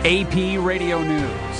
AP Radio News.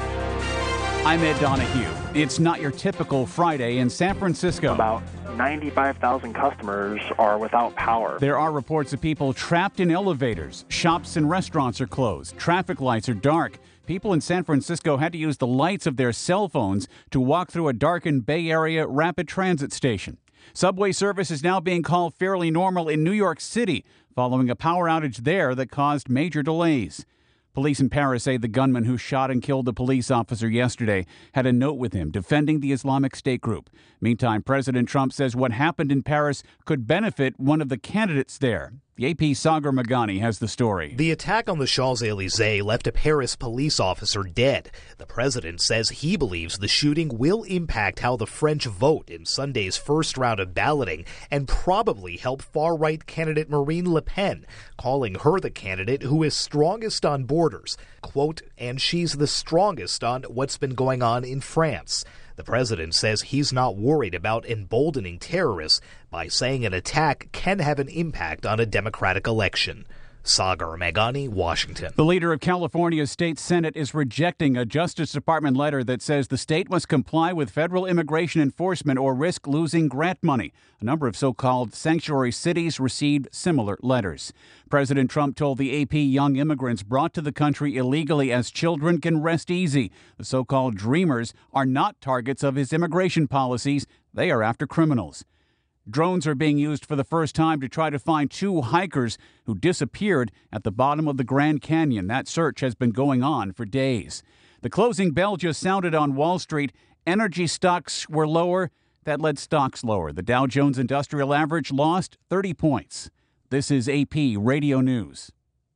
I'm Ed Donahue. It's not your typical Friday in San Francisco. About 95,000 customers are without power. There are reports of people trapped in elevators. Shops and restaurants are closed. Traffic lights are dark. People in San Francisco had to use the lights of their cell phones to walk through a darkened Bay Area rapid transit station. Subway service is now being called fairly normal in New York City following a power outage there that caused major delays. Police in Paris say the gunman who shot and killed the police officer yesterday had a note with him defending the Islamic State group. Meantime, President Trump says what happened in Paris could benefit one of the candidates there. The AP's Sagar Meghani has the story. The attack on the Champs-Élysées left a Paris police officer dead. The president says he believes the shooting will impact how the French vote in Sunday's first round of balloting and probably help far-right candidate Marine Le Pen, calling her the candidate who is strongest on borders. Quote, and she's the strongest on what's been going on in France. The president says he's not worried about emboldening terrorists by saying an attack can have an impact on a democratic election. Sagar Meghani, Washington. The leader of California's state Senate is rejecting a Justice Department letter that says the state must comply with federal immigration enforcement or risk losing grant money. A number of so-called sanctuary cities received similar letters. President Trump told the AP young immigrants brought to the country illegally as children can rest easy. The so-called dreamers are not targets of his immigration policies. They are after criminals. Drones are being used for the first time to try to find two hikers who disappeared at the bottom of the Grand Canyon. That search has been going on for days. The closing bell just sounded on Wall Street. Energy stocks were lower. That led stocks lower. The Dow Jones Industrial Average lost 30 points. This is AP Radio News.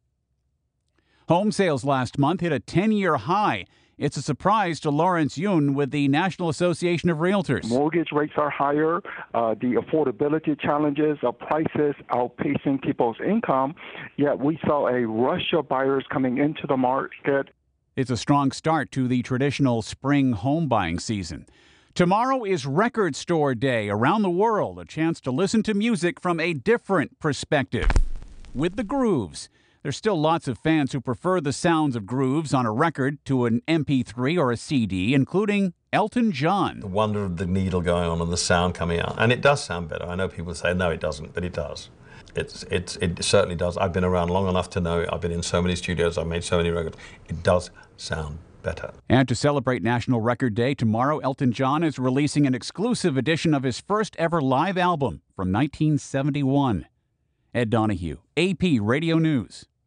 Home sales last month hit a 10-year high. It's a surprise to Lawrence Yun with the National Association of Realtors. Mortgage rates are higher. The affordability challenges of prices outpacing people's income. Yet we saw a rush of buyers coming into the market. It's a strong start to the traditional spring home buying season. Tomorrow is Record Store Day around the world, a chance to listen to music from a different perspective with the grooves. There's still lots of fans who prefer the sounds of grooves on a record to an MP3 or a CD, including Elton John. The wonder of the needle going on and the sound coming out. And it does sound better. I know people say, no, it doesn't, but it does. It certainly does. I've been around long enough to know. I've been in so many studios. I've made so many records. It does sound better. And to celebrate National Record Day, tomorrow Elton John is releasing an exclusive edition of his first ever live album from 1971. Ed Donahue, AP Radio News.